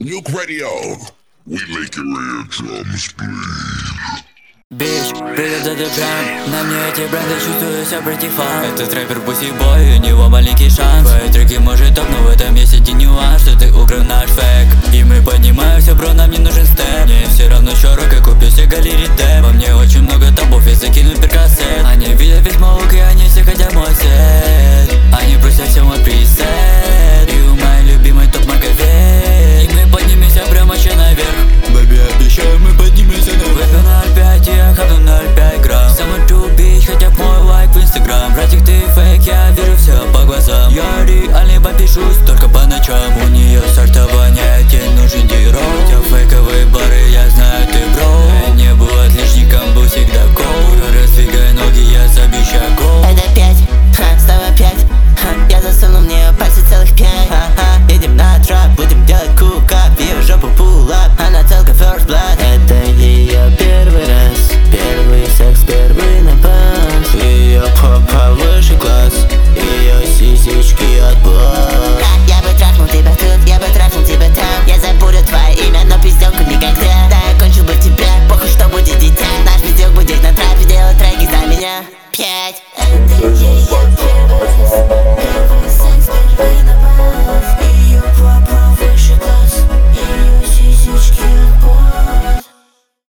Nuke Radio. We make your eardrums bleed. Бич, привет, это прям. На мне эти бренды, чувствую себя pretty fun. Этот рэпер пусибой, у него маленький шанс. Твои треки может топ, но в этом есть один нюанс, что ты украл наш фэк. И мы поднимаемся, бро, нам не нужен степ. Мне все равно, чё рок, и купил себе галерею.